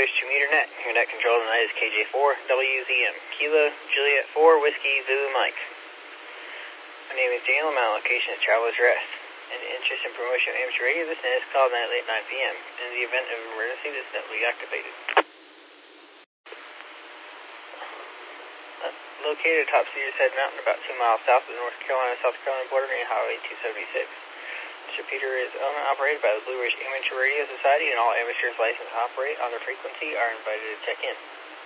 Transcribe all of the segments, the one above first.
Ridge 2-meter net. Your net control tonight is KJ4WZM. Kilo Juliet 4 Whiskey Zulu Mike. My name is Daniel. My location is Traveler's Rest. In the interest in promotion of amateur radio, this net is called nightly at 9 p.m. In the event of emergency, this net will be activated. Located atop Cedars Head Mountain, about 2 miles south of the North Carolina-South Carolina border near Highway 276. This repeater is owned and operated by the Blue Ridge Amateur Radio Society, and all amateurs licensed to operate on their frequency are invited to check in.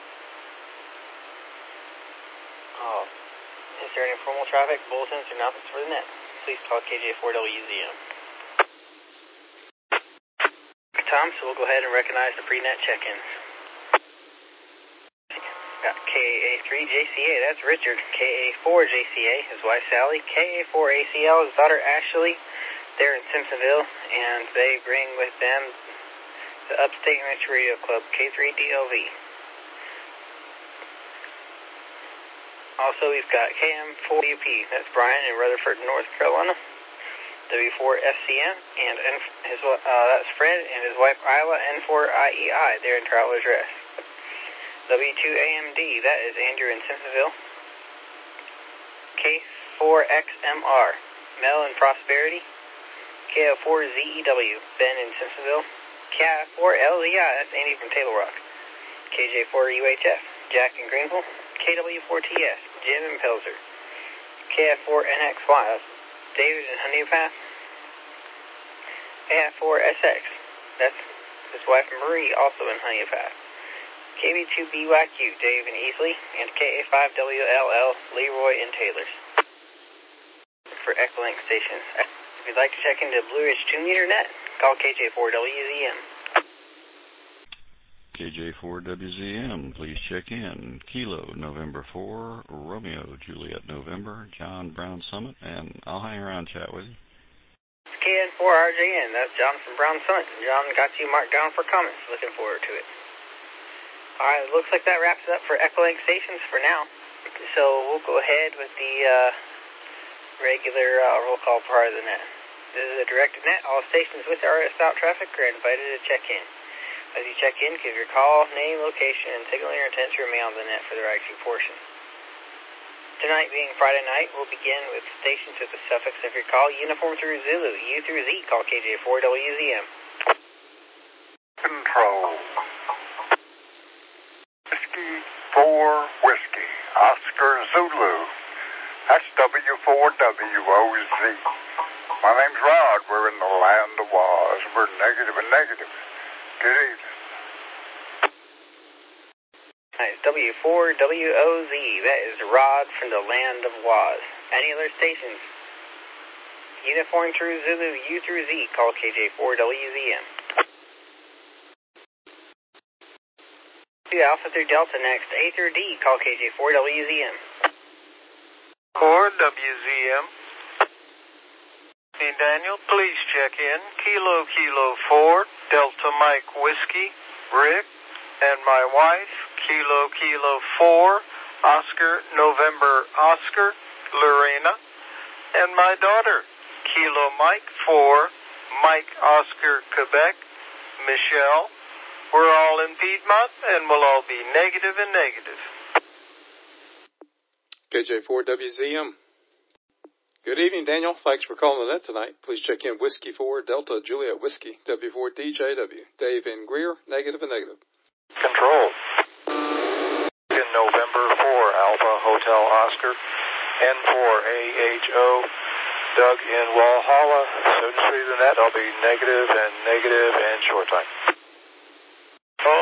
Is there any formal traffic, bulletins, or announcements for the net? Please call KJ4WZM. Tom, so we'll go ahead and recognize the pre-net check-ins. Got KA3JCA, that's Richard. KA4JCA, his wife Sally. KA4ACL, his daughter Ashley. They're in Simpsonville, and they bring with them the Upstate Amateur Radio Club, K3DLV. Also, we've got KM4UP, that's Brian in Rutherford, North Carolina. W4FCM, and that's Fred and his wife Isla, N4IEI, they're in Traveler's Rest. W2AMD, that is Andrew in Simpsonville. K4XMR, Mel in Prosperity. KO4ZEW, Ben in Simpsonville. K4LZI, that's Andy from Table Rock. KJ4UHF, Jack in Greenville. KW4TS, Jim in Pelzer. KF4NXY, that's David in Honey Path. AF4SX, that's his wife Marie, also in Honey Path. KB2BYQ, Dave in Easley, and KA5WLL, Leroy in Taylors. For Echolink stations. If you'd like to check into Blue Ridge 2-meter net, call KJ4WZM. KJ4WZM, please check in. Kilo, November 4, Romeo, Juliet, November, John, Brown Summit, and I'll hang around and chat with you. KN4RJN, that's John from Brown Summit. John got you marked down for comments. Looking forward to it. Alright, it looks like that wraps it up for Echolink stations for now. So we'll go ahead with the regular roll call part of the net. This is a directed net. All stations with RS out traffic are invited to check in. As you check in, give your call, name, location, and signal your intent to remain on the net for the right-view portion. Tonight being Friday night, we'll begin with stations with the suffix of your call, uniform through Zulu, U through Z, call KJ4WZM. Control. Whiskey 4 Whiskey, Oscar Zulu. That's W4WOZ. My name's Rod. We're in the land of Oz. We're negative and negative. Good evening. Nice. W4WOZ. That is Rod from the land of Oz. Any other stations? Uniform through Zulu, U through Z. Call KJ4WZM. Alpha through Delta next. A through D. Call KJ4WZM. 4WZM. Hey, Daniel, please check in. Kilo 4, Delta Mike Whiskey, Rick, and my wife, Kilo 4, Oscar November Oscar, Lorena, and my daughter, Kilo Mike 4, Mike Oscar Quebec, Michelle. We're all in Piedmont, and we'll all be negative and negative. KJ4WZM. Good evening, Daniel. Thanks for calling the net tonight. Please check in Whiskey 4, Delta Juliet Whiskey, W4DJW. Dave in Greer, negative and negative. Control. In November 4, Alpha Hotel Oscar, N4AHO, Doug in Walhalla. Soon as through the net, I'll be negative and short time. Oh.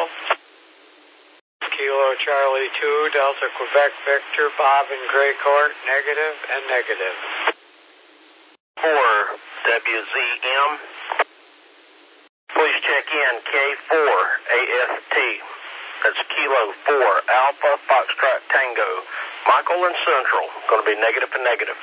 Kilo Charlie 2, Delta Quebec Victor, Bob in Gray Court, negative and negative. 4WZM. Please check in K4AST. That's Kilo 4, Alpha Foxtrot Tango. Michael in Central, going to be negative and negative.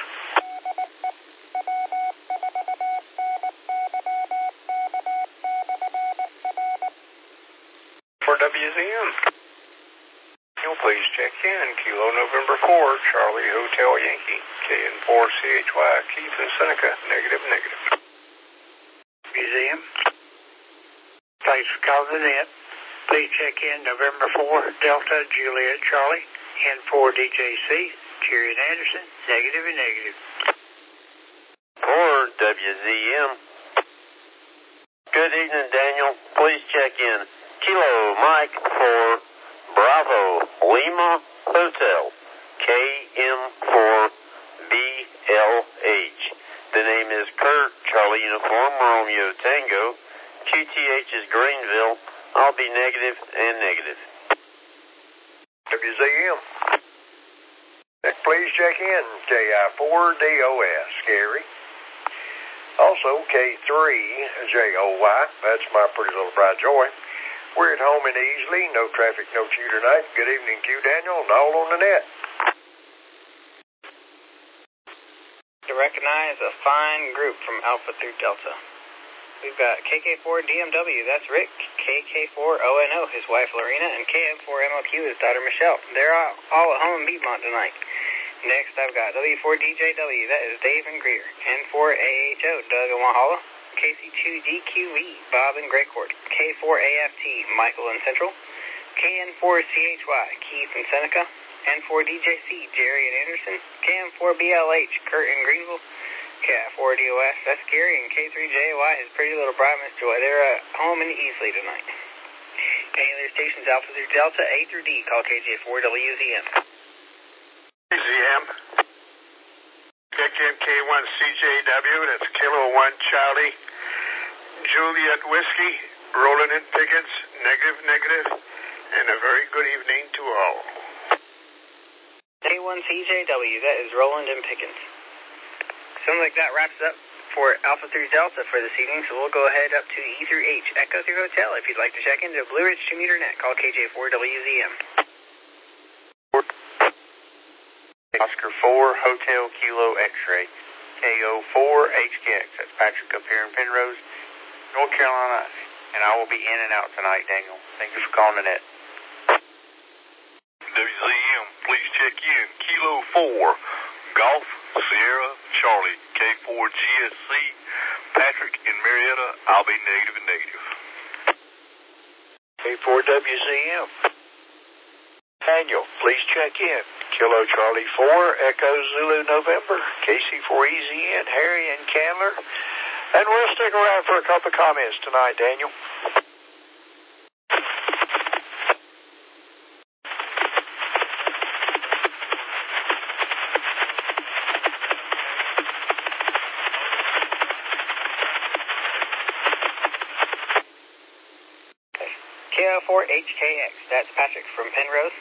4WZM. Please check in. Kilo November 4, Charlie Hotel Yankee. KN4CHY, Keith and Seneca, negative. Museum. Thanks for calling the net. Please check in November 4, Delta, Juliet, Charlie, N4 DJC, Jerry and Anderson, negative and negative. 4 WZM. Good evening, Daniel. Please check in. Kilo Mike for Bravo Lima Hotel, KM4BLH. The name is Kurt, Charlie Uniform, Romeo Tango. QTH is Greenville. I'll be negative and negative. WZM. Please check in. KI4DOS, Gary. Also, K3JOY. That's my pretty little bride Joy. We're at home and easily. No traffic, no queue tonight. Good evening, Q Daniel, and all on the net. To recognize a fine group from Alpha through Delta. We've got KK4DMW, that's Rick, KK4ONO, his wife Lorena, and KM4MOQ, his daughter Michelle. They're all at home in Piedmont tonight. Next, I've got W4DJW, that is Dave and Greer, N4AHO, Doug and Wahala, KC2DQV, Bob and Greycourt, K4AFT, Michael and Central, KN4CHY, Keith and Seneca, N4DJC, Jerry and Anderson, KM4BLH, Kurt and Greenville, K4DOS, that's Gary, and K3JY, his pretty little bride, Miss Joy. They're at home and easily tonight. Any other stations, Alpha through Delta, A through D, call KJ4WZM. WZM. Check in K1CJW, that's Kilo 1 Charlie, Juliet Whiskey, Roland and Pickens, negative, and a very good evening to all. K1CJW, that is Roland and Pickens. Sounds like that wraps up for Alpha through Delta for this evening, so we'll go ahead up to E through H, Echo through Hotel. If you'd like to check into Blue Ridge Commuter Net, call KJ4WZM. Oscar 4, Hotel Kilo X-Ray, KO4HKX. That's Patrick up here in Penrose, North Carolina, and I will be in and out tonight, Daniel. Thank you for calling the net. WZM, please check in. Kilo 4, Golf, Sierra, Charlie, K4GSC, Patrick in Marietta. I'll be negative and negative. K4WZM. Daniel, please check in. Kilo Charlie 4, Echo Zulu November, KC4EZN, Harry and Candler. And we'll stick around for a couple of comments tonight, Daniel. K4HKX, that's Patrick from Penrose.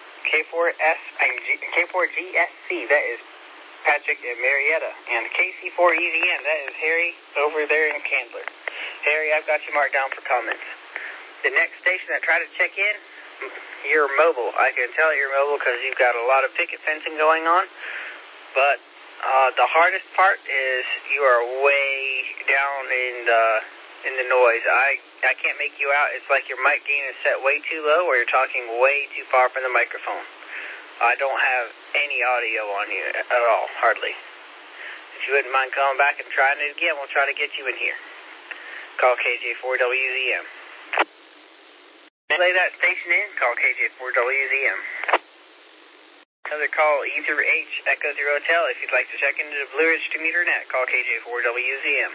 K4GSC, that is Patrick in Marietta. And KC4EZN, that is Harry over there in Candler. Harry, I've got you marked down for comments. The next station that tried to check in, you're mobile. I can tell you're mobile because you've got a lot of picket fencing going on. But the hardest part is you are way down in the noise. I can't make you out. It's like your mic gain is set way too low or you're talking way too far from the microphone. I don't have any audio on you at all, hardly. If you wouldn't mind coming back and trying it again, we'll try to get you in here. Call KJ4WZM. Play that station in, call KJ4WZM. Another call, E through H, Echo through Hotel. If you'd like to check into the Blue Ridge Commuter Net, call KJ4WZM.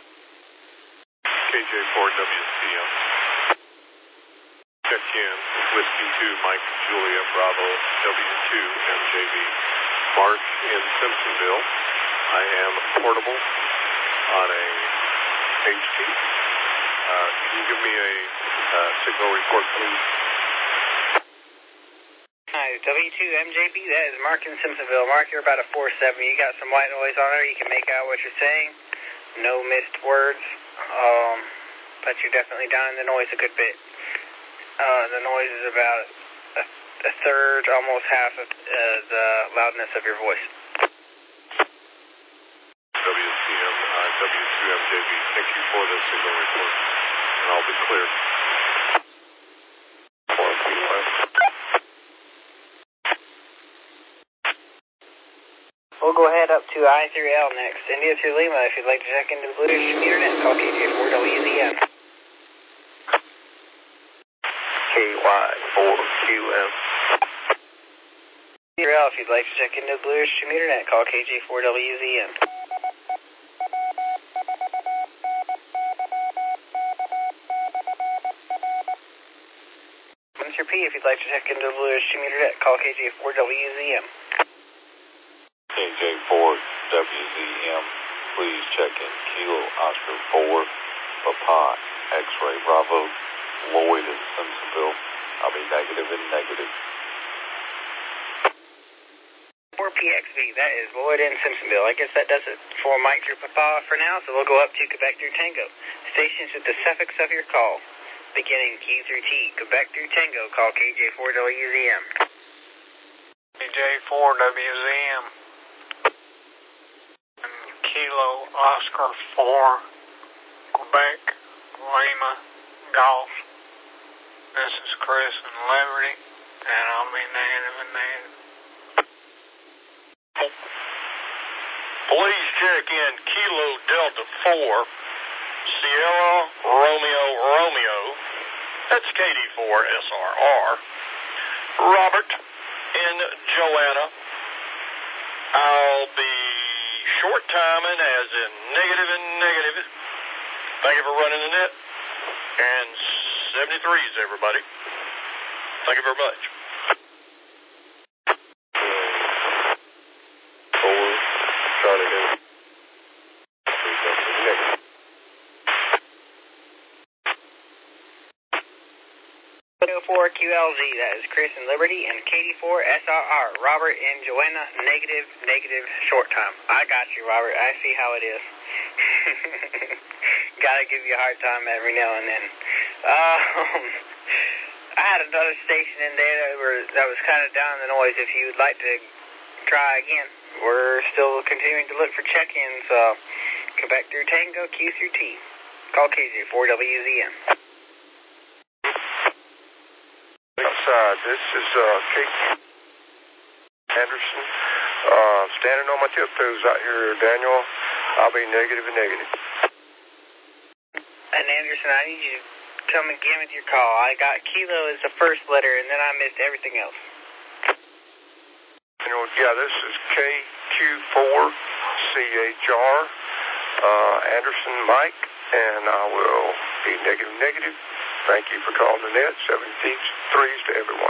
KJ4WCM. Check in with Whiskey 2, Mike, Julia, Bravo, W2, MJB. Mark in Simpsonville. I am portable on a HT. Can you give me a signal report, please? Hi, W2 MJB, that is Mark in Simpsonville. Mark, you're about a 4-7. You got some white noise on there. You can make out what you're saying. No missed words. But you're definitely down in the noise a good bit. The noise is about a third, almost half of the loudness of your voice. WCM, W2MJB, thank you for the signal report, and I'll be clear. We'll go ahead up to I through L next. India through Lima, if you'd like to check into the Blue Ridge Commuter Net, call KJ4WZM. Y4QM. Ralph, if you'd like to check into Blue Stream Internet, call KJ4WZM. Mr. P, if you'd like to check into Blue Stream Internet, call KJ4WZM. KJ4WZM, please check in Kilo Oscar 4, Papa, X-Ray Bravo, Lloyd in Simpsonville. I'll be negative and negative. 4PXV, that is Lloyd in Simpsonville. I guess that does it for Mike through Papa for now, so we'll go up to Quebec through Tango. Stations with the suffix of your call, beginning Q through T. Quebec through Tango, call KJ4WZM. KJ4WZM. Kilo Oscar 4, Quebec, Lima, Golf. This is Chris in Liberty, and I'll be negative and negative. Please check in Kilo Delta 4, Sierra Romeo, that's KD4SRR, Robert and Joanna. I'll be short timing as in negative and negative. Thank you for running the net. And 73s, everybody. Thank you very much. QLZ, that is Chris in Liberty, and KD4SRR, Robert and Joanna, negative, short time. I got you, Robert. I see how it is. Gotta give you a hard time every now and then. I had another station in there that was kind of down in the noise. If you'd like to try again, we're still continuing to look for check-ins. Quebec through Tango, Q through T. Call KJ4WZM. This is Kate Anderson. Standing on my tiptoes out here, Daniel. I'll be negative and negative. And Anderson, I need you to come again with your call. I got Kilo as the first letter, and then I missed everything else. Yeah, this is KQ4CHR, Anderson Mike, and I will be negative. Thank you for calling the net. 73s to everyone.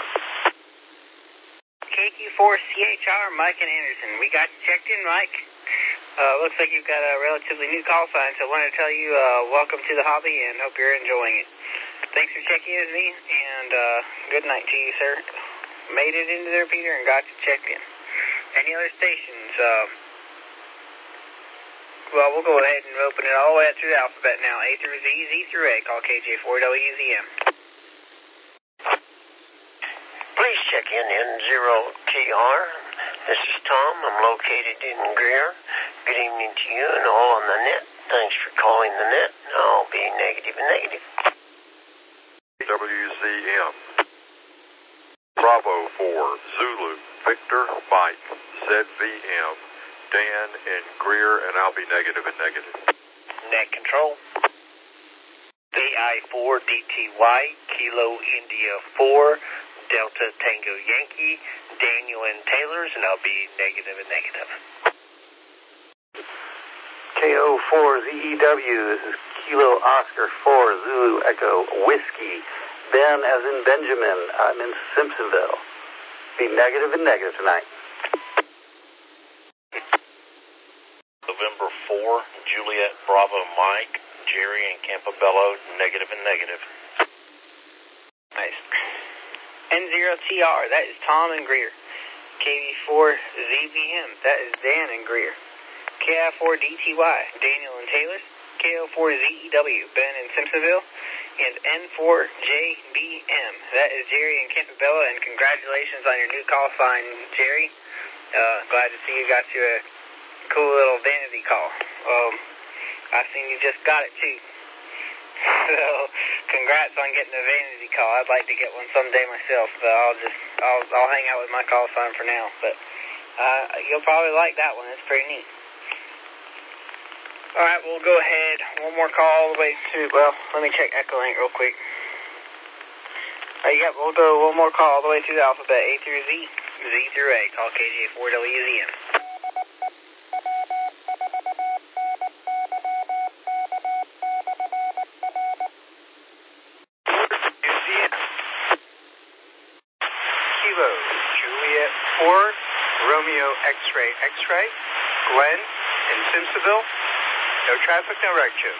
KQ4CHR, Mike and Anderson. We got you checked in, Mike. Looks like you've got a relatively new call sign, so I wanted to tell you welcome to the hobby and hope you're enjoying it. Thanks for checking in with me, and good night to you, sir. Made it into the repeater and got you checked in. Any other stations? Well, we'll go ahead and open it all the way up through the alphabet now. A through Z, Z through A. Call KJ4WZM. Please check in N0TR. This is Tom. I'm located in Greer. Good evening to you and all on the net. Thanks for calling the net. I'll be negative and negative. WZM. Bravo 4, Zulu, Victor, Mike, ZVM, Dan in Greer, and I'll be negative and negative. Net control. AI4DTY, Kilo India 4, Delta Tango Yankee, Daniel and Taylor's, and I'll be negative and negative. KO4ZEW, this is Kilo Oscar 4, Zulu Echo Whiskey, Ben as in Benjamin, I'm in Simpsonville. Be negative and negative tonight. November 4, Juliet Bravo Mike, Jerry and Campobello, negative and negative. Nice. N0TR, that is Tom in Greer. KV4ZVM, that is Dan in Greer. KI4DTY, Daniel and Taylor. KO4ZEW, Ben in Simpsonville. And N4JBM, that is Jerry and Campobello, and congratulations on your new call sign, Jerry. Glad to see you got you a cool little vanity call. I seen you just got it too. So, congrats on getting a vanity call. I'd like to get one someday myself, but I'll hang out with my call sign for now. But you'll probably like that one. It's pretty neat. All right, we'll go ahead. One more call all the way to, well, let me check Echolink real quick. We'll go one more call all the way through the alphabet, A through Z, Z through A. Call KJ4WZM. Kilo, Juliet 4, Romeo X-ray, X-ray, Glenn in Simpsonville. No traffic, no wreck, Joe.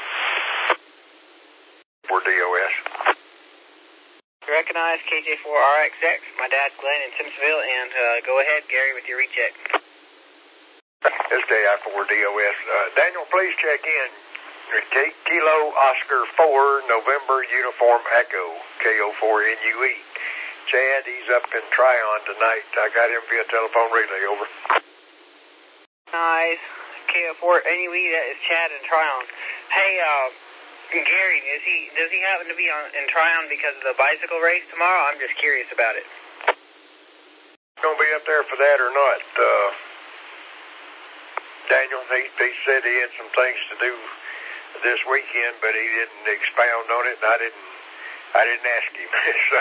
For DOS. Recognize KJ4RXX, my dad Glenn in Simpsonville, and go ahead, Gary, with your recheck. This day after DOS. Daniel, please check in. Kilo Oscar 4, November Uniform Echo, KO4NUE. Chad, he's up in Tryon tonight. I got him via telephone relay, over. Nice. KO4NUE, that is Chad in Tryon. Hey, Gary, does he happen to be in Tryon because of the bicycle race tomorrow? I'm just curious about it. Gonna be up there for that or not? Daniel, he said he had some things to do this weekend, but he didn't expound on it, and I didn't ask him. So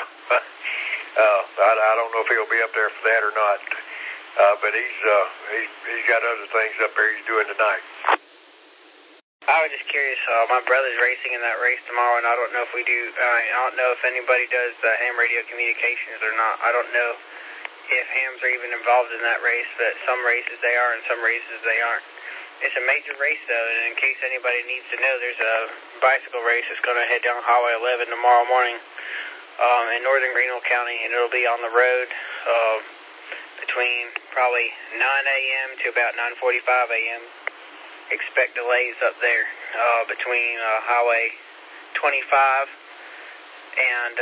I don't know if he'll be up there for that or not. But he's got other things up there he's doing tonight. I was just curious. My brother's racing in that race tomorrow, and I don't know if we do. I don't know if anybody does ham radio communications or not. I don't know if hams are even involved in that race, but some races they are, and some races they aren't. It's a major race, though, and in case anybody needs to know, there's a bicycle race that's going to head down Highway 11 tomorrow morning in northern Greenville County, and it'll be on the road between probably 9 a.m. to about 9:45 a.m. Expect delays up there between Highway 25 and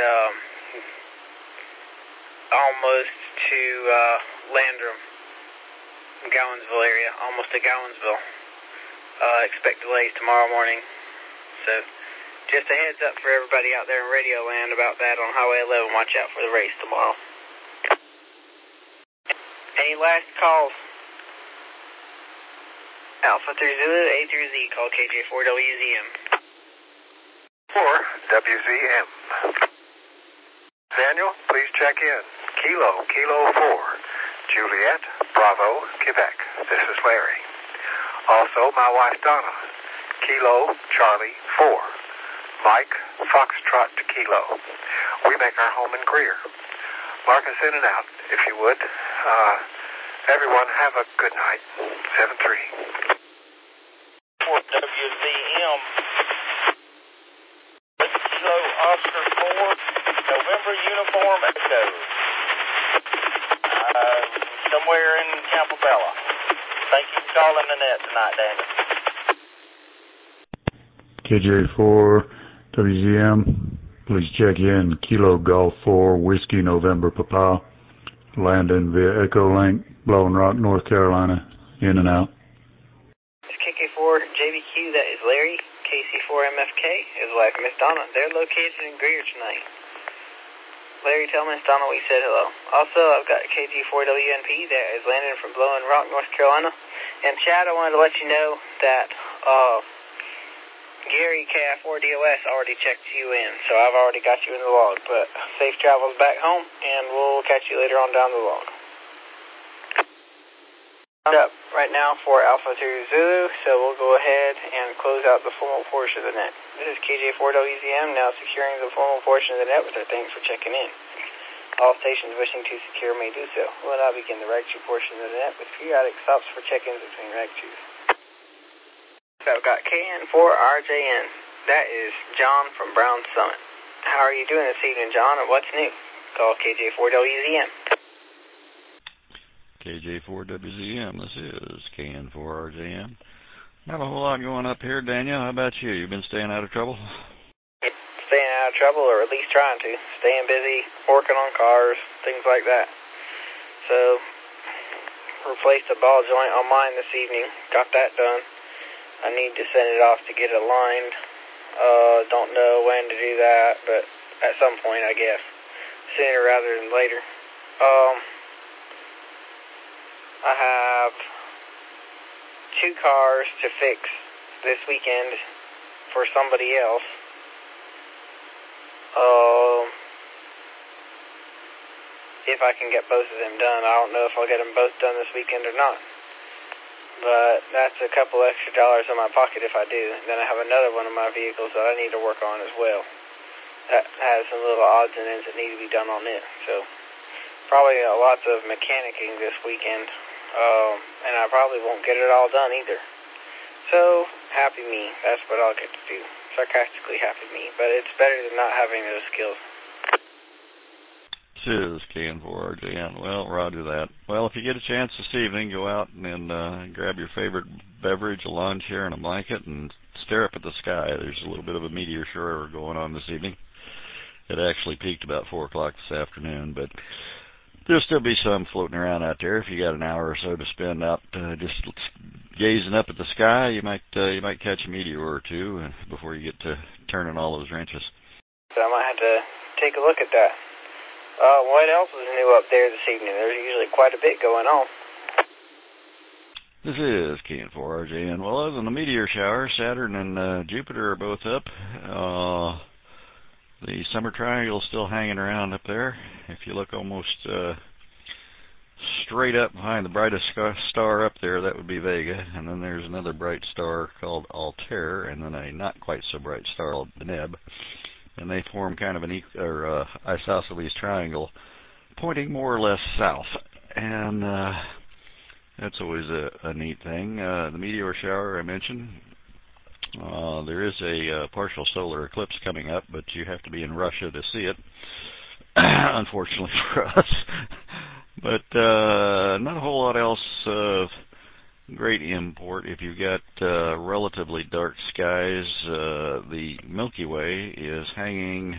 almost to Landrum, Gowensville area, almost to Gowensville. Expect delays tomorrow morning. So just a heads up for everybody out there in Radio Land about that on Highway 11. Watch out for the race tomorrow. Any last calls? Alpha through Zulu, A through Z. Call KJ4WZM. 4WZM. Daniel, please check in. Kilo 4, Juliet, Bravo, Quebec. This is Larry. Also, my wife Donna. Kilo Charlie 4, Mike Foxtrot Kilo. We make our home in Greer. Mark us in and out, if you would. Everyone, have a good night. 7-3. 4WZM. Kilo Oscar 4, November Uniform Echo. Somewhere in Campobella. Thank you for calling the net tonight, Daniel. KJ4WZM, please check in. Kilo Golf 4, Whiskey November Papa. Landing via Echo Link, Blowing Rock, North Carolina. In and out. It's KK4JBQ, that is Larry. KC4MFK, his wife Miss Donna. They're located in Greer tonight. Larry, tell Miss Donna we said hello. Also, I've got KG4WNP that is landing from Blowing Rock, North Carolina. And Chad, I wanted to let you know that Gary KF4DOS already checked you in, so I've already got you in the log. But safe travels back home, and we'll catch you later on down the log. Up right now for Alpha through Zulu, so we'll go ahead and close out the formal portion of the net. This is KJ4WZM now securing the formal portion of the net with our thanks for checking in. All stations wishing to secure may do so. We'll now begin the Rag 2 portion of the net with periodic stops for check-ins between Rag 2s. So I've got KN4RJN. That is John from Brown Summit. How are you doing this evening, John, and what's new? Call KJ4WZM. KJ4WZM, this is KN4RJM. Not a whole lot going up here, Daniel. How about you? You been staying out of trouble? Staying out of trouble, or at least trying to. Staying busy, working on cars, things like that. So, replaced a ball joint on mine this evening. Got that done. I need to send it off to get it aligned. Don't know when to do that, but at some point, I guess. Sooner rather than later. I have 2 cars to fix this weekend for somebody else. if I can get both of them done. I don't know if I'll get them both done this weekend or not. But that's a couple extra dollars in my pocket if I do. Then I have another one of my vehicles that I need to work on as well. That has some little odds and ends that need to be done on it. So probably lots of mechanicking this weekend. And I probably won't get it all done either. So, happy me. That's what I'll get to do. Sarcastically happy me. But it's better than not having those skills. This is KN4RJN. Well, roger that. Well, if you get a chance this evening, go out and grab your favorite beverage, a lawn chair, and a blanket, and stare up at the sky. There's a little bit of a meteor shower going on this evening. It actually peaked about 4 o'clock this afternoon, but there'll still be some floating around out there. If you got an hour or so to spend out just gazing up at the sky, you might catch a meteor or two before you get to turning all those wrenches. So I might have to take a look at that. What else is new up there this evening? There's usually quite a bit going on. This is KN4RJN. Well, other than the meteor shower, Saturn and Jupiter are both up. The summer triangle is still hanging around up there. If you look almost straight up behind the brightest star up there, that would be Vega. And then there's another bright star called Altair, and then a not quite so bright star called Deneb. And they form kind of an isosceles triangle pointing more or less south. And that's always a neat thing. The meteor shower I mentioned, there is a partial solar eclipse coming up, but you have to be in Russia to see it, unfortunately for us. But not a whole lot else of great import. If you've got relatively dark skies, the Milky Way is hanging.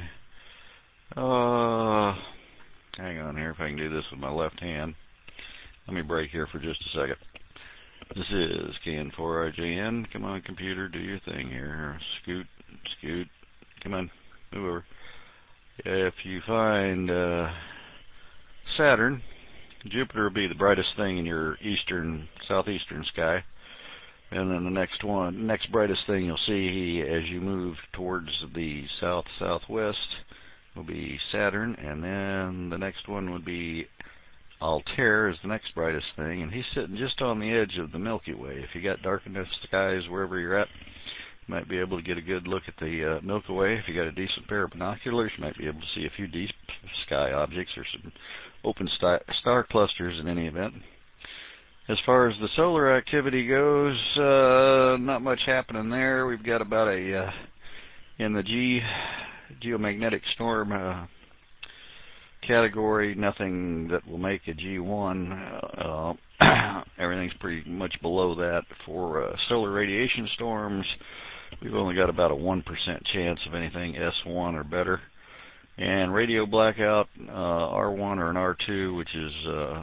Hang on here, if I can do this with my left hand. Let me break here for just a second. This is KN4RJN. Come on, computer, do your thing here. Scoot. Come on, move over. If you find Saturn, Jupiter will be the brightest thing in your southeastern sky. And then the next brightest thing you'll see as you move towards the southwest will be Saturn. And then the next one would be Altair is the next brightest thing. And he's sitting just on the edge of the Milky Way. If you got dark enough skies wherever you're at, you might be able to get a good look at the Milky Way. If you got a decent pair of binoculars, you might be able to see a few deep sky objects or some open star clusters in any event. As far as the solar activity goes, not much happening there. We've got about in the geomagnetic storm category, nothing that will make a G1. Everything's pretty much below that. For solar radiation storms, we've only got about a 1% chance of anything S1 or better. And radio blackout, R1 or an R2, which is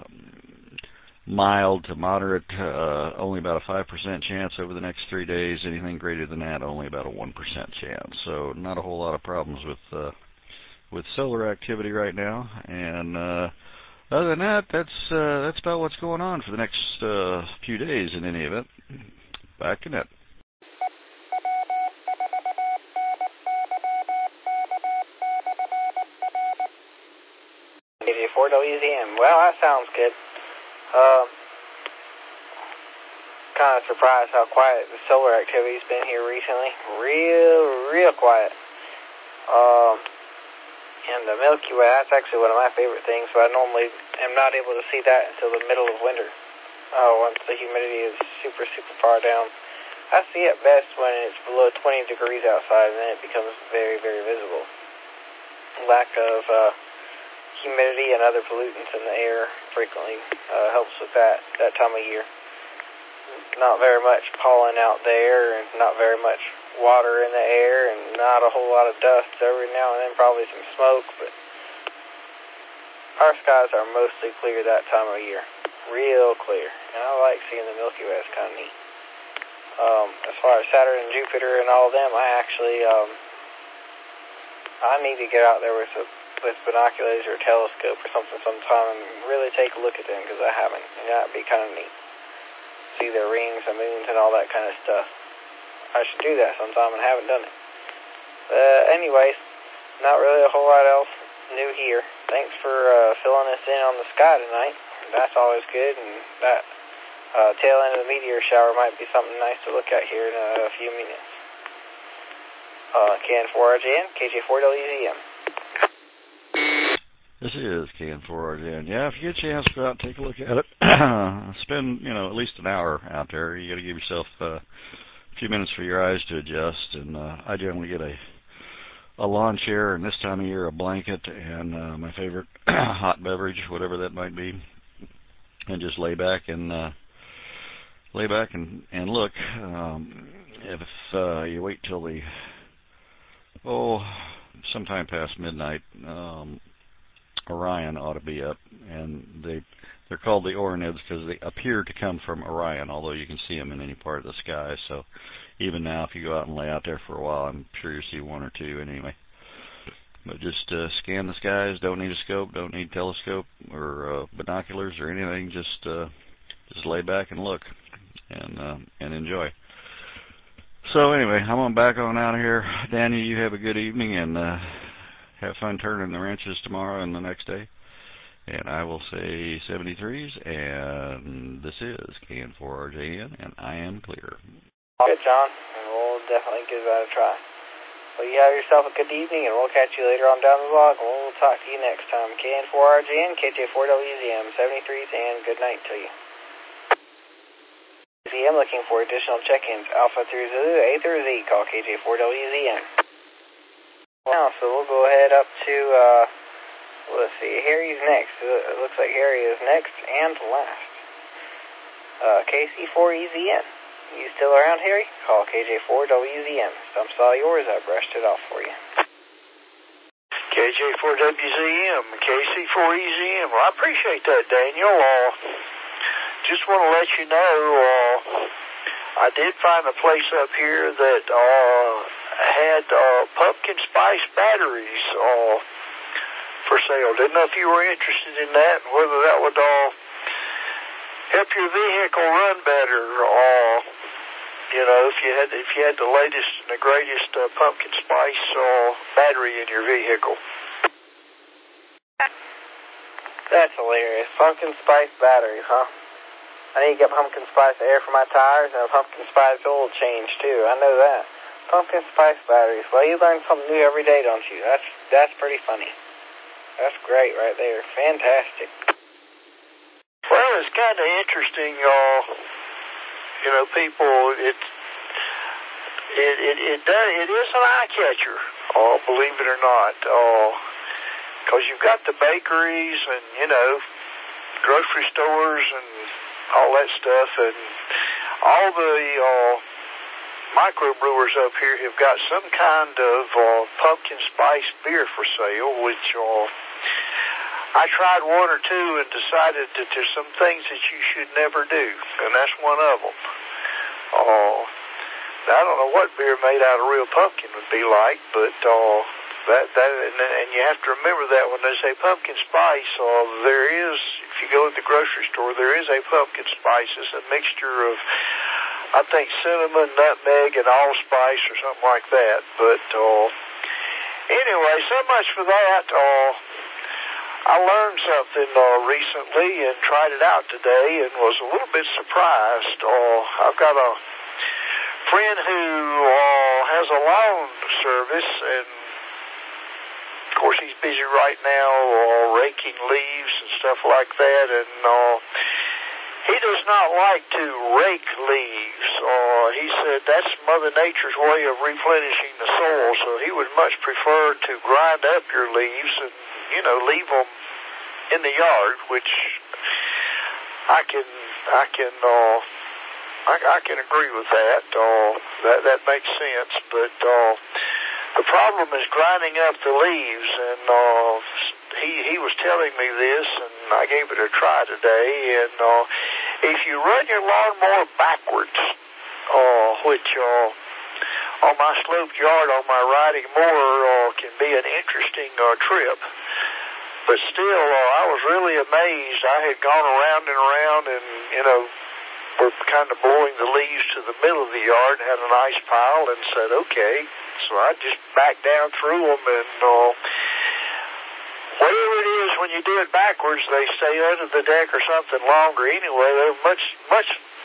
mild to moderate, only about a 5% chance over the next 3 days. Anything greater than that, only about a 1% chance. So not a whole lot of problems with solar activity right now. And other than that, that's about what's going on for the next few days in any event. Back to net. 4WZM. Well, that sounds good. Kind of surprised how quiet the solar activity's been here recently. Real quiet. And the Milky Way, that's actually one of my favorite things, but I normally am not able to see that until the middle of winter. Once the humidity is super far down. I see it best when it's below 20 degrees outside, and then it becomes very visible. Lack of humidity and other pollutants in the air frequently helps with that time of year. Not very much pollen out there, and not very much water in the air, and not a whole lot of dust. Every now and then probably some smoke, but our skies are mostly clear that time of year. Real clear. And I like seeing the Milky Way. It's kind of neat. As far as Saturn and Jupiter and all of them, I need to get out there with binoculars or a telescope or something sometime and really take a look at them, because I haven't. And that'd be kind of neat. See their rings and moons and all that kind of stuff. I should do that sometime and haven't done it. Anyways, not really a whole lot else. new here. Thanks for filling us in on the sky tonight. That's always good, and that tail end of the meteor shower might be something nice to look at here in a few minutes. KN4RJN, KJ4WZM. This is KN4RJN. Yeah, if you get a chance, go out and take a look at it. Spend, at least an hour out there. You got to give yourself a few minutes for your eyes to adjust, and I generally get a lawn chair, and this time of year a blanket, and my favorite hot beverage, whatever that might be, and just lay back and look. If you wait till sometime past midnight, Orion ought to be up, and they're called the Orinids because they appear to come from Orion, although you can see them in any part of the sky. So even now, if you go out and lay out there for a while, I'm sure you'll see one or two anyway. But just scan the skies. Don't need a scope. Don't need telescope or binoculars or anything. Just lay back and look and enjoy. So anyway, I'm on back on out of here. Daniel, you have a good evening and have fun turning the wrenches tomorrow and the next day. And I will say 73s, and this is KN4RJN, and I am clear. Good, John, and we'll definitely give that a try. Well, you have yourself a good evening, and we'll catch you later on down the log, and we'll talk to you next time. KN4RJN, KJ4WZM, 73s, and good night to you. ZM looking for additional check-ins. Alpha through Zulu, A through Z, call KJ4WZM. Now, so we'll go ahead up to, let's see, Harry's next. It looks like Harry is next and last. KC4EZN. You still around, Harry? Call KJ4WZM. Stumps all yours. I brushed it off for you. KJ4WZM, KC4EZM. Well, I appreciate that, Daniel. Just want to let you know, I did find a place up here that had pumpkin spice batteries for sale. Didn't know if you were interested in that, and whether that would help your vehicle run better. If you had the latest and the greatest pumpkin spice battery in your vehicle. That's hilarious. Pumpkin spice batteries, huh? I need to get pumpkin spice air for my tires and a pumpkin spice oil change too. I know that. Pumpkin spice batteries. Well, you learn something new every day, don't you? That's pretty funny. That's great right there. Fantastic. Well, it's kind of interesting, people. It is an eye catcher. Believe it or not. Because you've got the bakeries and grocery stores and all that stuff, and all the microbrewers up here have got some kind of pumpkin spice beer for sale, which I tried one or two and decided that there's some things that you should never do, and that's one of them. Now, I don't know what beer made out of real pumpkin would be like, but and you have to remember that when they say pumpkin spice, there is, if you go to the grocery store, there is a pumpkin spice. It's a mixture of, I think, cinnamon, nutmeg, and allspice or something like that. But anyway, so much for that. I learned something recently and tried it out today and was a little bit surprised. I've got a friend who has a lawn service, and of course he's busy right now raking leaves and stuff like that, and he does not like to rake leaves. He said that's Mother Nature's way of replenishing the soil, so he would much prefer to grind up your leaves and leave them in the yard, which I can agree with that. That makes sense, but the problem is grinding up the leaves, and he was telling me this, and I gave it a try today. And if you run your lawnmower backwards, which on my sloped yard on my riding mower can be an interesting trip. But still, I was really amazed. I had gone around and we're kind of blowing the leaves to the middle of the yard and had a nice pile and said, okay. So I just backed down through them, and when you do it backwards, they stay under the deck or something longer anyway. They're much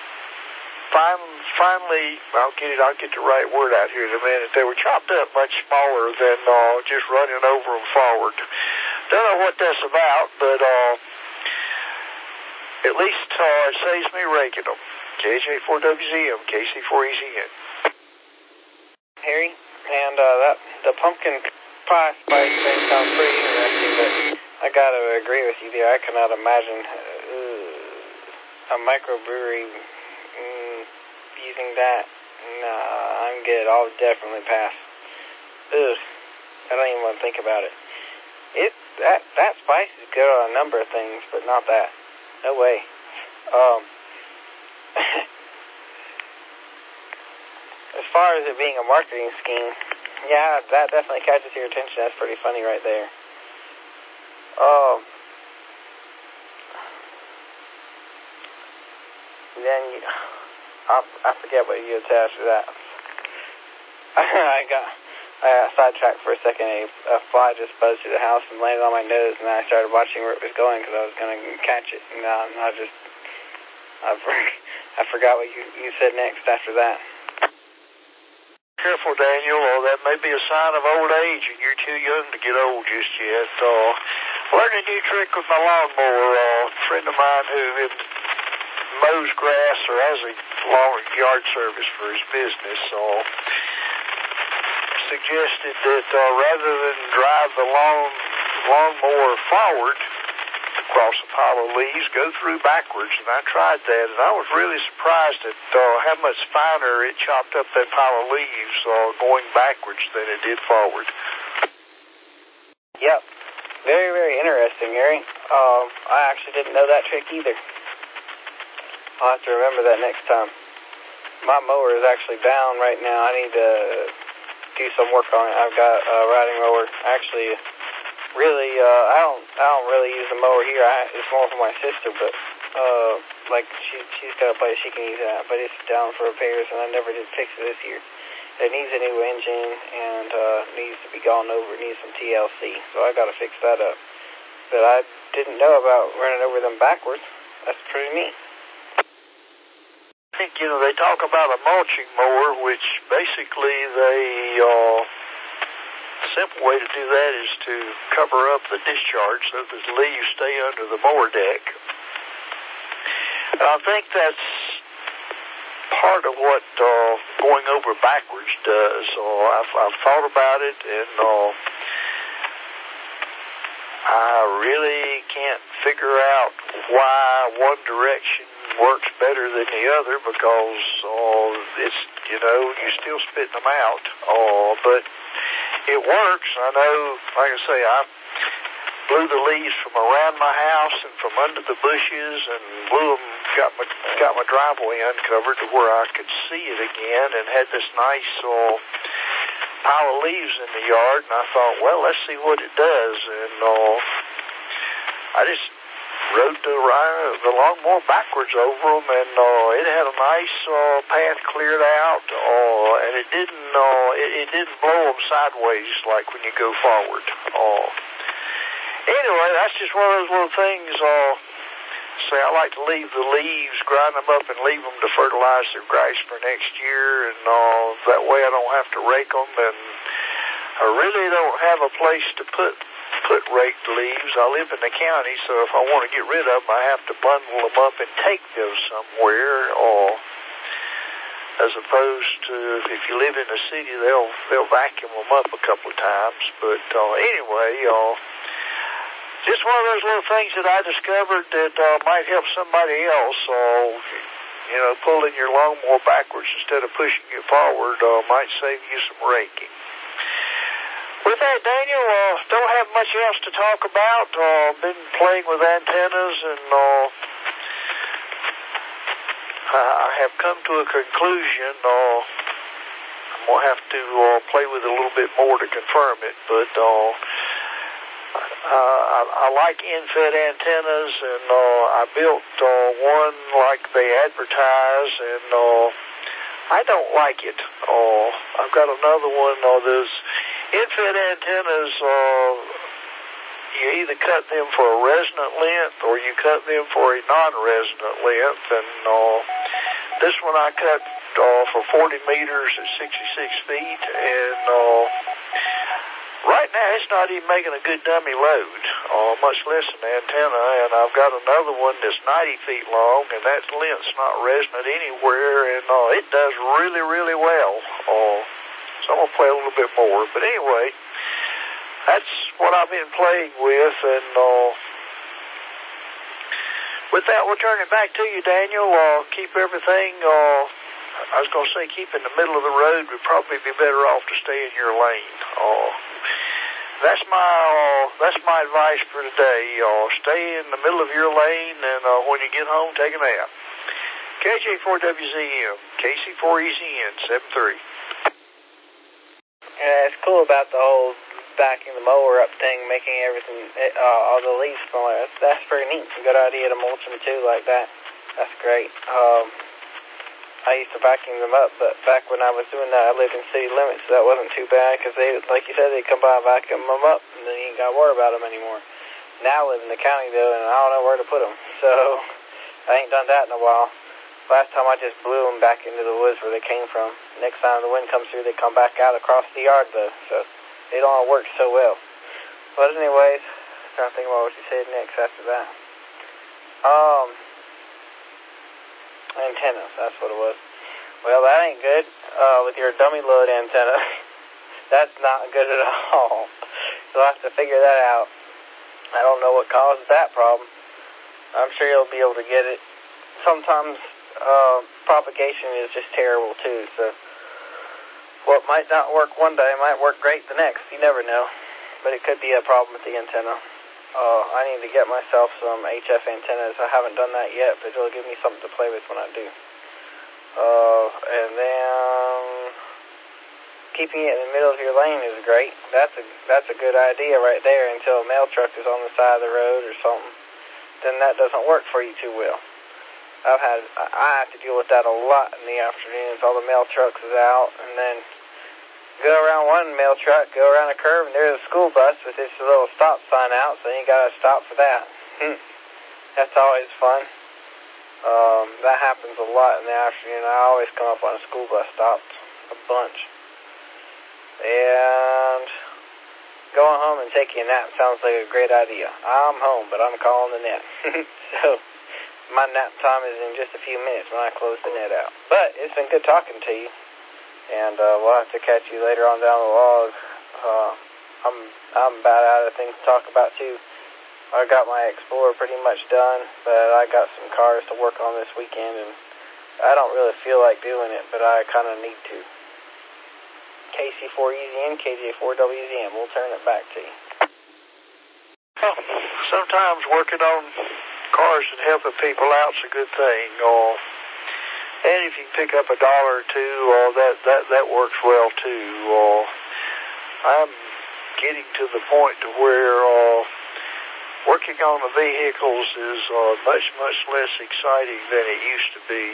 finally, I'll get the right word out here in a minute. They were chopped up much smaller than just running over them forward. Don't know what that's about, but at least it saves me raking them. KJ4WZM, KC4EZN. Harry, and the pumpkin pie spice thing sounds pretty interesting, but I gotta agree with you there. I cannot imagine a microbrewery using that. Nah, I'm good. I'll definitely pass. Ugh, I don't even want to think about it. That spice is good on a number of things, but not that. No way. As far as it being a marketing scheme, yeah, that definitely catches your attention. That's pretty funny right there. Then I forget what you had said after that. I got sidetracked for a second. A fly just buzzed through the house and landed on my nose, and then I started watching where it was going because I was going to catch it. And I forgot what you said next after that. Careful, Daniel. That may be a sign of old age, and you're too young to get old just yet. Learned a new trick with my lawnmower. A friend of mine who mows grass or has a lawn yard service for his business suggested that rather than drive the lawnmower forward across a pile of leaves, go through backwards. And I tried that, and I was really surprised at how much finer it chopped up that pile of leaves going backwards than it did forward. Yep. Very, very interesting, Harry. I actually didn't know that trick either. I'll have to remember that next time. My mower is actually down right now. I need to do some work on it. I've got a riding mower. Actually, really, I don't really use the mower here. It's more for my sister, but like she's got a place she can use that. But it's down for repairs, and I never did fix it this year. It needs a new engine and needs to be gone over. It needs some TLC, so I got to fix that up. But I didn't know about running over them backwards. That's pretty neat. I think, they talk about a mulching mower, which basically the simple way to do that is to cover up the discharge so that the leaves stay under the mower deck. And I think that's part of what going over backwards does. I've thought about it, and I really can't figure out why one direction works better than the other because it's, you're still spitting them out. But it works. I know, like I say, I blew the leaves from around my house and from under the bushes and blew them, got my driveway uncovered to where I could see it again and had this nice pile of leaves in the yard, and I thought, well, let's see what it does. And I just rode the lawnmower backwards over them, and it had a nice path cleared out, and it didn't blow them sideways like when you go forward. Anyway, that's just one of those little things. Say I like to leave the leaves, grind them up, and leave them to fertilize their grass for next year, and that way I don't have to rake them, and I really don't have a place to put raked leaves. I live in the county, so if I want to get rid of them, I have to bundle them up and take them somewhere, as opposed to if you live in the city, they'll vacuum them up a couple of times. But anyway, just one of those little things that I discovered that might help somebody else. Pulling your lawnmower backwards instead of pushing it forward might save you some raking. With that, Daniel, don't have much else to talk about. Been playing with antennas, and I have come to a conclusion. I'm going to have to play with it a little bit more to confirm it, but I like in-fed antennas, and I built one like they advertise, and I don't like it. I've got another one. Those in-fed antennas, you either cut them for a resonant length or you cut them for a non-resonant length. And this one I cut for 40 meters at 66 feet. And right now it's not even making a good dummy load, much less an antenna. And I've got another one that's 90 feet long, and that length's not resonant anywhere. And it does really, really well. So I'm going to play a little bit more. But anyway, that's what I've been playing with. And with that, we'll turn it back to you, Daniel. Keep everything, I was going to say keep in the middle of the road. Would probably be better off to stay in your lane. That's my advice for today. Stay in the middle of your lane, and when you get home, take a nap. KJ4WZM, KC4EZN, 73. Yeah, it's cool about the whole backing the mower up thing, making everything, all the leaves smaller. That's pretty neat. It's a good idea to mulch them too like that. That's great. I used to vacuum them up, but back when I was doing that, I lived in city limits, so that wasn't too bad, because they, like you said, they'd come by and vacuum them up, and then you ain't got to worry about them anymore. Now I live in the county, though, and I don't know where to put them, so I ain't done that in a while. Last time I just blew them back into the woods where they came from. Next time the wind comes through, they come back out across the yard, though, so they don't work so well. But anyways, I'm trying to think about what you said next after that. Antennas, that's what it was. Well, that ain't good, with your dummy load antenna. That's not good at all. You'll have to figure that out. I don't know what causes that problem. I'm sure you'll be able to get it. Sometimes propagation is just terrible too, so what might not work one day might work great the next. You never know, but it could be a problem with the antenna. I need to get myself some HF antennas. I haven't done that yet, but it'll give me something to play with when I do. And then keeping it in the middle of your lane is great. That's a good idea right there until a mail truck is on the side of the road or something. Then that doesn't work for you too well. I have to deal with that a lot in the afternoons. All the mail trucks is out, and then go around one mail truck, go around a curve, and there's a school bus with its little stop sign out, so you got to stop for that. That's always fun. That happens a lot in the afternoon. I always come up on a school bus stop, a bunch. And going home and taking a nap sounds like a great idea. I'm home, but I'm calling the net. So my nap time is in just a few minutes when I close the net out. But it's been good talking to you, and we'll have to catch you later on down the log. I'm about out of things to talk about too. I got my Explorer pretty much done, but I got some cars to work on this weekend, and I don't really feel like doing it, but I kind of need to. KC4EZN, KJ4WZM, we'll turn it back to you. Well, sometimes working on cars and helping people out's a good thing. And if you can pick up $1 or two, that works well too. I'm getting to the point to where working on the vehicles is much less exciting than it used to be.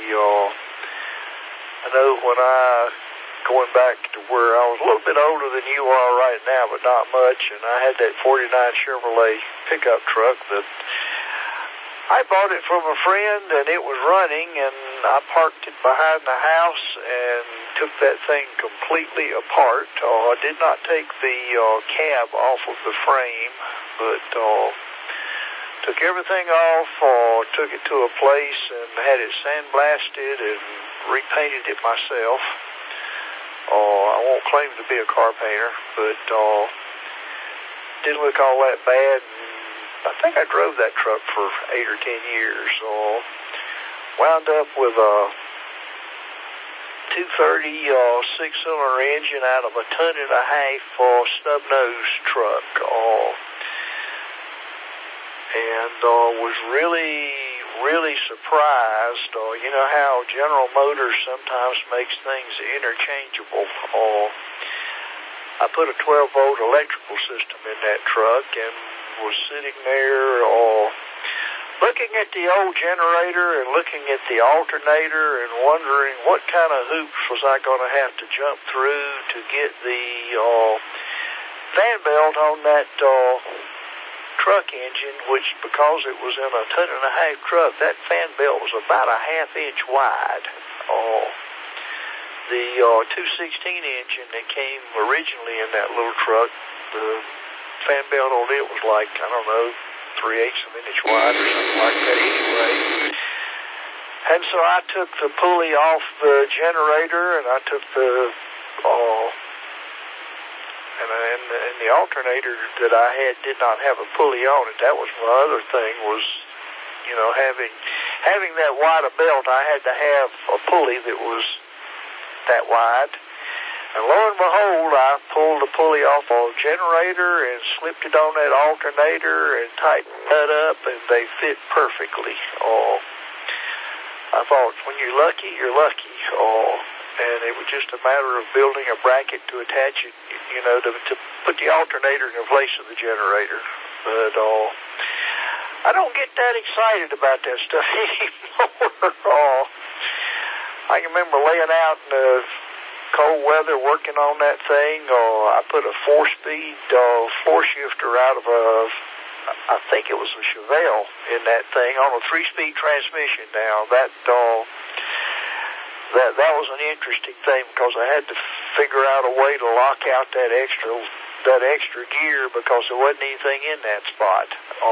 I know when going back to where I was a little bit older than you are right now, but not much, and I had that 49 Chevrolet pickup truck that I bought it from a friend, and it was running, and I parked it behind the house and took that thing completely apart. I did not take the cab off of the frame, but took everything off, took it to a place and had it sandblasted and repainted it myself. I won't claim to be a car painter, but didn't look all that bad. I think I drove that truck for 8 or 10 years. Wound up with a 230 six-cylinder engine out of a 1.5 ton snub-nose truck. And was really surprised. You know how General Motors sometimes makes things interchangeable. I put a 12-volt electrical system in that truck and was sitting there looking at the old generator and looking at the alternator and wondering what kind of hoops was I going to have to jump through to get the fan belt on that truck engine, which because it was in a 10.5 truck, that fan belt was about a 1/2 inch wide. The 216 engine that came originally in that little truck, the fan belt on it was like, I don't know, 3/8 of an inch wide or something like that anyway. And so I took the pulley off the generator, and I took the and the alternator that I had did not have a pulley on it. That was my other thing was, you know, having that wide a belt, I had to have a pulley that was that wide. And lo and behold, I pulled the pulley off the generator and slipped it on that alternator and tightened that up, and they fit perfectly. I thought, when you're lucky, you're lucky. And it was just a matter of building a bracket to attach it, you know, to put the alternator in the place of the generator. But I don't get that excited about that stuff anymore. I can remember laying out in the cold weather working on that thing. I put a 4-speed floor shifter out of I think it was a Chevelle in that thing on a 3-speed transmission. Now that was an interesting thing because I had to figure out a way to lock out that extra gear because there wasn't anything in that spot.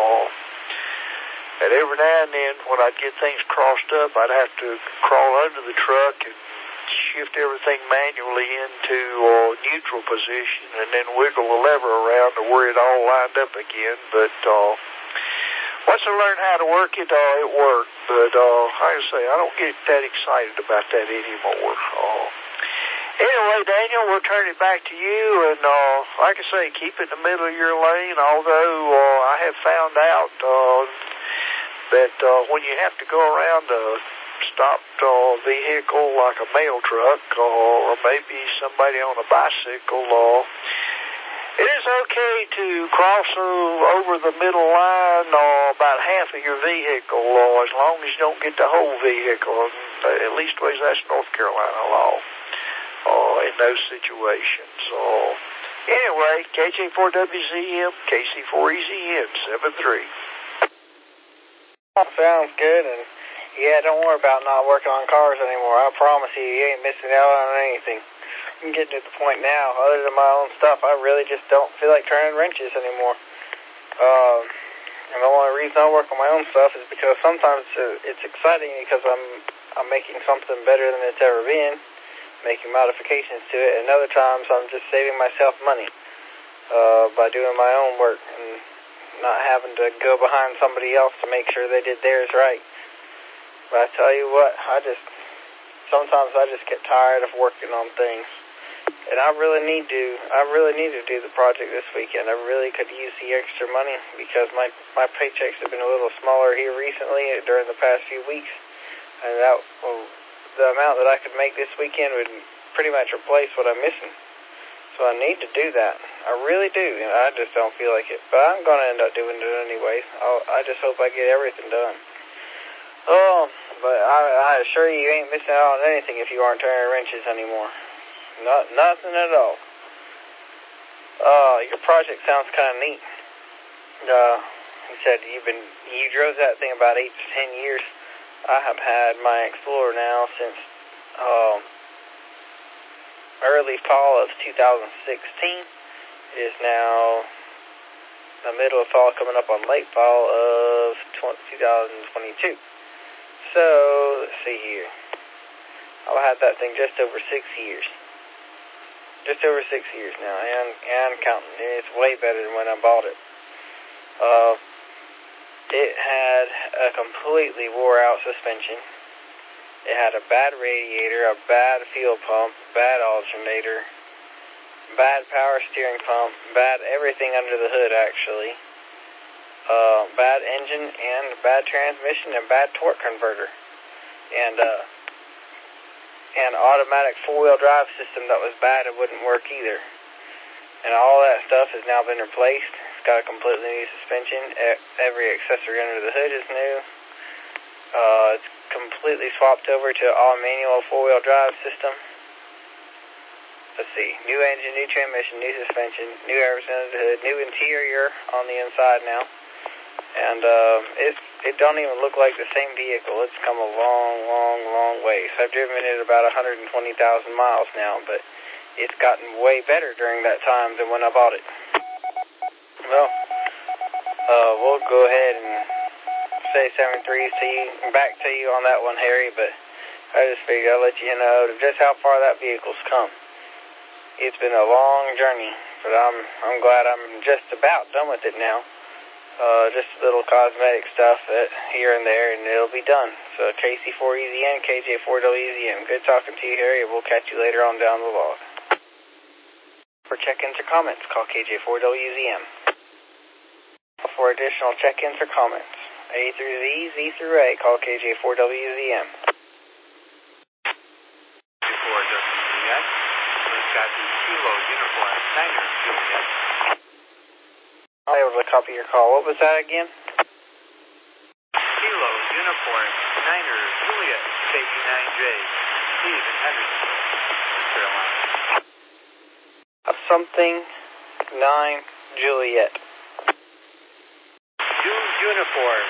And every now and then when I'd get things crossed up, I'd have to crawl under the truck and shift everything manually into neutral position and then wiggle the lever around to where it all lined up again. But once I learned how to work it, it worked. But like I say, I don't get that excited about that anymore. Anyway, Daniel, we'll turn it back to you. And like I say, keep it in the middle of your lane, although I have found out that when you have to go around a stopped vehicle like a mail truck or maybe somebody on a bicycle, it is okay to cross over the middle line about half of your vehicle as long as you don't get the whole vehicle. At least that's North Carolina law in those situations. Anyway, KJ4WZM, KC4EZN 73. Sounds good, and yeah, don't worry about not working on cars anymore. I promise you, you ain't missing out on anything. I'm getting to the point now, other than my own stuff, I really just don't feel like turning wrenches anymore. And the only reason I work on my own stuff is because sometimes it's exciting because I'm making something better than it's ever been, making modifications to it, and other times I'm just saving myself money by doing my own work and not having to go behind somebody else to make sure they did theirs right. But I tell you what, sometimes I just get tired of working on things. And I really need to do the project this weekend. I really could use the extra money because my paychecks have been a little smaller here recently during the past few weeks. And the amount that I could make this weekend would pretty much replace what I'm missing. So I need to do that. I really do. And I just don't feel like it. But I'm going to end up doing it anyway. I just hope I get everything done. But I assure you ain't missing out on anything if you aren't turning wrenches anymore. Nothing at all. Your project sounds kind of neat. You said you drove that thing about 8 to 10 years. I have had my Explorer now since early fall of 2016. It is now the middle of fall, coming up on late fall of 2022. So, let's see here. I've had that thing just over 6 years. Just over 6 years now, and counting. It's way better than when I bought it. It had a completely wore-out suspension. It had a bad radiator, a bad fuel pump, bad alternator, bad power steering pump, bad everything under the hood, actually. Bad engine and bad transmission and bad torque converter. And an automatic four-wheel drive system that was bad and wouldn't work either. And all that stuff has now been replaced. It's got a completely new suspension. Every accessory under the hood is new. It's completely swapped over to an all-manual four-wheel drive system. let's see, new engine, new transmission, new suspension, new air representative hood, new interior on the inside now. And it don't even look like the same vehicle. It's come a long, long, long way. So I've driven it about 120,000 miles now, but it's gotten way better during that time than when I bought it. Well, we'll go ahead and say 73 back to you on that one, Harry, but I just figured I'd let you know just how far that vehicle's come. It's been a long journey, but I'm glad I'm just about done with it now. Just little cosmetic stuff here and there, and it'll be done. So KC4EZN, KJ4WZM. Good talking to you, Harry. We'll catch you later on down the log. For check-ins or comments, call KJ4WZM. For additional check-ins or comments, A through Z, Z through A, call KJ4WZM. Juliet, we've got the Kilo Uniform Niner Juliet. I'm able to copy your call. What was that again? Kilo Uniform Niner Juliet, KG9J, Steve in Hendersonville, North Carolina. Something 9 Juliet. Uniform,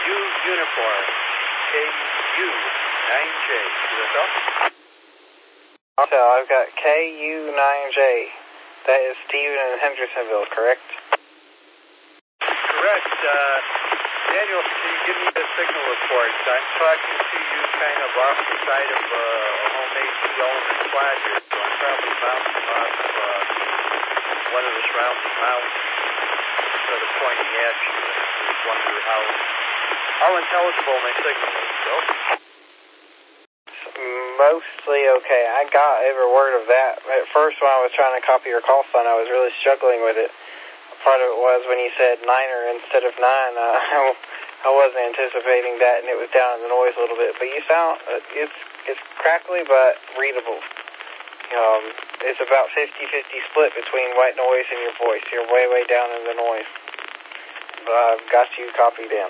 KU9J, USL. Also, I've got KU9J. That is Steven in Hendersonville, correct? Correct. Daniel, can you give me the signal report? I'm talking to you kind of off the side of a homemade two-element flat here, so I'm probably bouncing off one of the surrounding mountains instead of pointing at you. I just wonder how intelligible my signal is, Bill. Mostly okay. I got every word of that. At first, when I was trying to copy your call sign, I was really struggling with it. Part of it was when you said niner instead of 9. I wasn't anticipating that, and it was down in the noise a little bit. But you sound it's crackly but readable. It's about 50-50 split between white noise and your voice. You're way down in the noise. But I've got you copied in.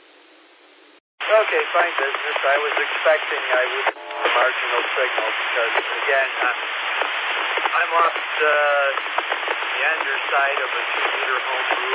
Okay, fine business. I was expecting I would have a marginal signal because, again, I'm off the underside of a 2-liter homebrew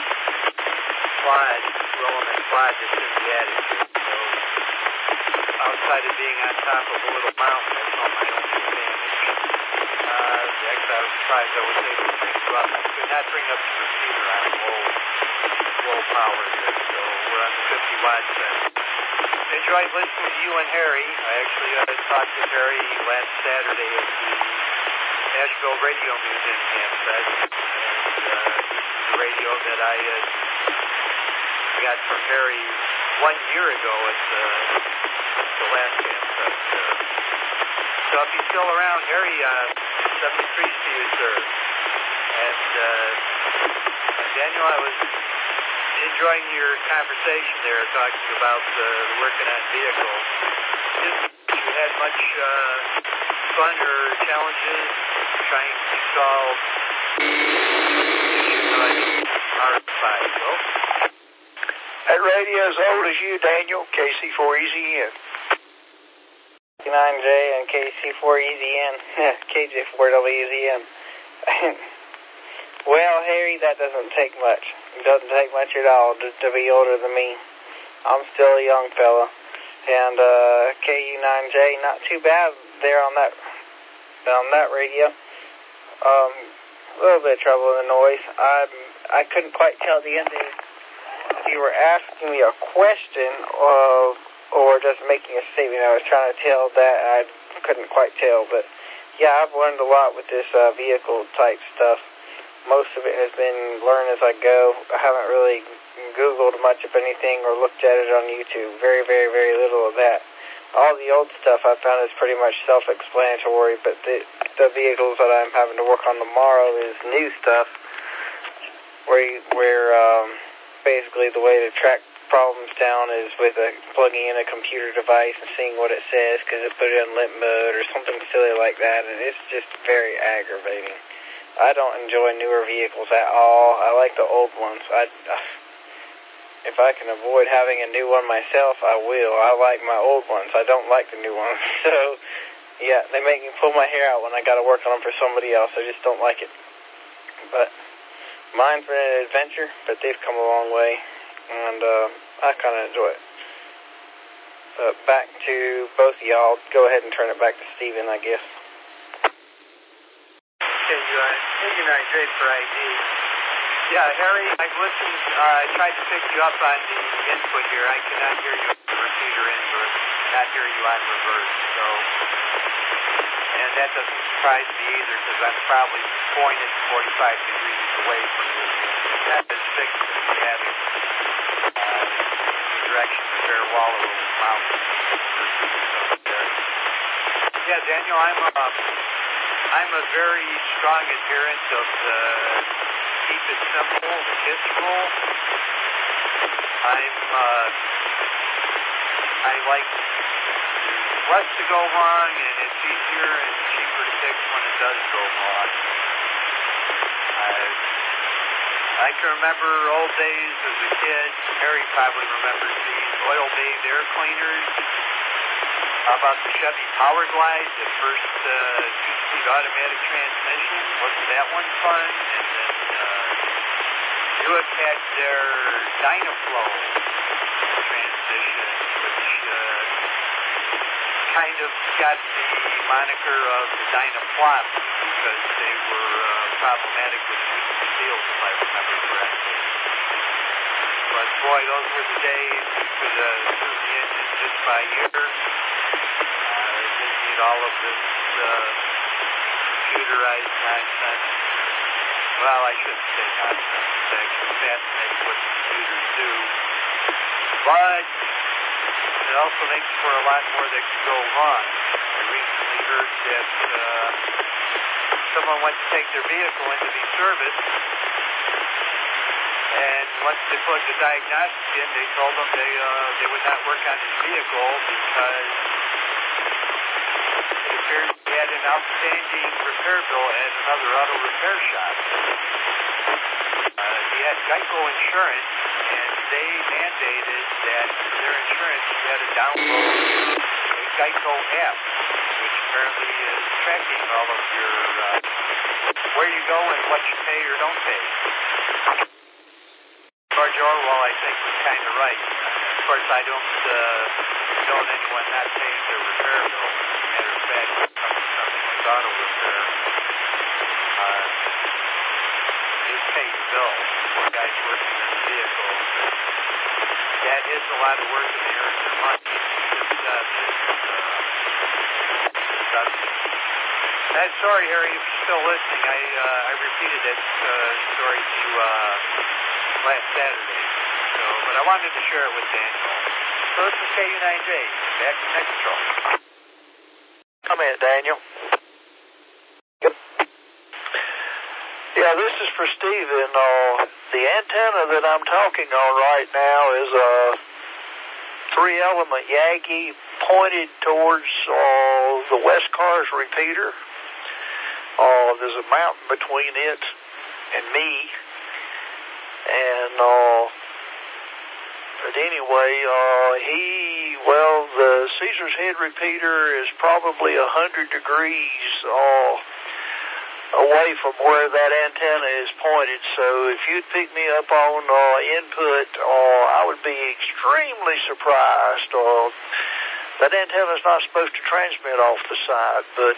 two-element quad that's in the attic. So, outside of being on top of a little mountain, that's all my own advantage. The exile surprise I was able to bring you up. I could not bring up the receiver on low power here, so we're on the 50 watt set. Enjoyed listening to you and Harry. I actually talked to Harry last Saturday at the Asheville Radio Museum campsite, and the radio that I got from Harry 1 year ago at the last campsite. So if he's still around, Harry, 73 to you, sir. And Daniel, I was enjoying your conversation there, talking about working on vehicles. Did you had much fun or challenges trying to solve issues on RX-5? Well, that radio is old as you, Daniel. KC4EZN. 9J and KC4EZN. KJ4WZM. Well, Harry, that doesn't take much. It doesn't take much at all to be older than me. I'm still a young fella. And KU9J, not too bad there on that radio. A little bit of trouble in the noise. I couldn't quite tell the ending. If you were asking me a question or just making a statement, I was trying to tell that. I couldn't quite tell. But, yeah, I've learned a lot with this vehicle type stuff. Most of it has been learn as I go. I haven't really Googled much of anything or looked at it on YouTube. Very, very, very little of that. All the old stuff I found is pretty much self-explanatory, but the vehicles that I'm having to work on tomorrow is new stuff where basically the way to track problems down is with plugging in a computer device and seeing what it says because it put it in limp mode or something silly like that, and it's just very aggravating. I don't enjoy newer vehicles at all. I like the old ones. If I can avoid having a new one myself, I will. I like my old ones. I don't like the new ones. So Yeah, they make me pull my hair out when I got to work on them for somebody else. I just don't like it. But mine's been an adventure, but they've come a long way, and I kind of enjoy it. But back to both of y'all. Go ahead and turn it back to Steven, I guess. KUNIJ for ID. Yeah, Harry, I've listened. I tried to pick you up on the input here. I cannot hear you on the repeater input. Not hear you on reverse. So, and that doesn't surprise me either, because I'm probably pointed 45 degrees away from you. That is fixed in Seattle. The direction of Bear Wallow Mountain. Yeah, Daniel, I'm a very strong adherent of the keep it simple, the KISS rule. I like less to go wrong, and it's easier and cheaper to fix when it does go wrong. I can remember old days as a kid. Harry probably remembers these oil bathe air cleaners. How about the Chevy Power Glide, the first 2-speed automatic transmission? Wasn't that one fun? And then Buick had their Dynaflow transmission, which kind of got the moniker of the Dynaflop because they were problematic with weak seals, if I remember correctly. But boy, those were the days you could tune the engine just by ear. Didn't need all of this computerized nonsense. Well, I shouldn't say nonsense. It's actually fascinating what the computers do. But it also makes for a lot more that can go wrong. I recently heard that someone went to take their vehicle in to be serviced, and once they plugged the diagnostic in, they told them they would not work on his vehicle because it appears he had an outstanding repair bill at another auto repair shop. He had Geico insurance, and they mandated that for their insurance you had to download a Geico app, which apparently is tracking all of your where you go and what you pay or don't pay. George Orwell, I think, was kind of right. Of course, I don't condone anyone not paying their repair bill. As a matter of fact, when it comes to something like auto repair, just pay your bill for guys working on the vehicle. That is a lot of work, and they earn their money. Sorry, Harry, if you're still listening, I repeated that story to you last Saturday. But I wanted to share it with Daniel. So this is KU9J, back to Tech Control. Come in, Daniel. Yep. Yeah, this is for Steven. The antenna that I'm talking on right now is a 3-element Yagi pointed towards the West Cars repeater. There's a mountain between it and me. And, but anyway, the Caesar's Head repeater is probably 100 degrees away from where that antenna is pointed. So if you'd pick me up on input, I would be extremely surprised. That antenna is not supposed to transmit off the side, but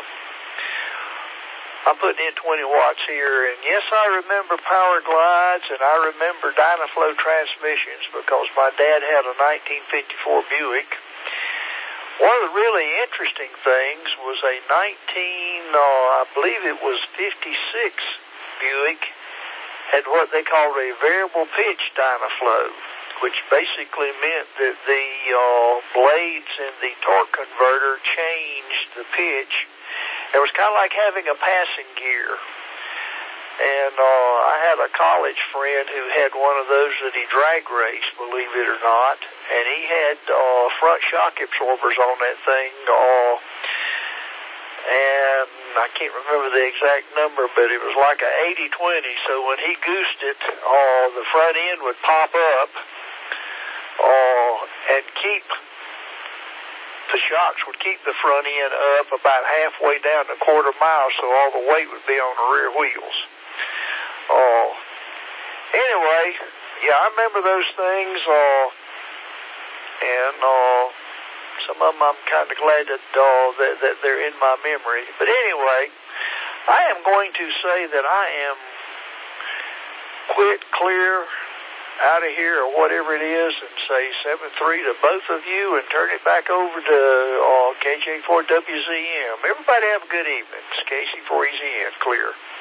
I'm putting in 20 watts here, and yes, I remember Power Glides, and I remember Dynaflow transmissions because my dad had a 1954 Buick. One of the really interesting things was a I believe it was 56 Buick, had what they called a variable pitch Dynaflow, which basically meant that the blades in the torque converter changed the pitch. It was kind of like having a passing gear. And I had a college friend who had one of those that he drag raced, believe it or not. And he had front shock absorbers on that thing. And I can't remember the exact number, but it was like a 80-20. So when he goosed it, the front end would pop up and keep the shocks would keep the front end up about halfway down the quarter mile, so all the weight would be on the rear wheels. Anyway, yeah, I remember those things, and some of them I'm kind of glad that they're in my memory. But anyway, I am going to say that I am clear out of here or whatever it is, and say 7-3 to both of you, and turn it back over to KJ4WZM. Everybody have a good evening. It's KC4EZN, clear.